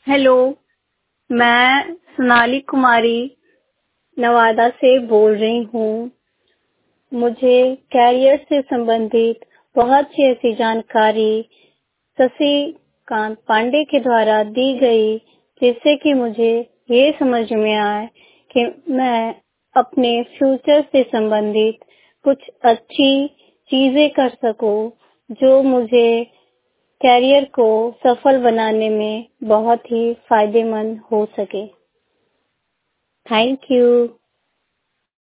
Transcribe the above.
Hello, मैं सोनाली कुमारी नवादा से बोल रही हूँ। मुझे कैरियर से संबंधित बहुत सी ऐसी जानकारी शशिकांत पांडे के द्वारा दी गई, जिससे कि मुझे ये समझ में आए कि मैं अपने फ्यूचर से संबंधित कुछ अच्छी चीजें कर सकूं, जो मुझे कैरियर को सफल बनाने में बहुत ही फायदेमंद हो सके। Thank you.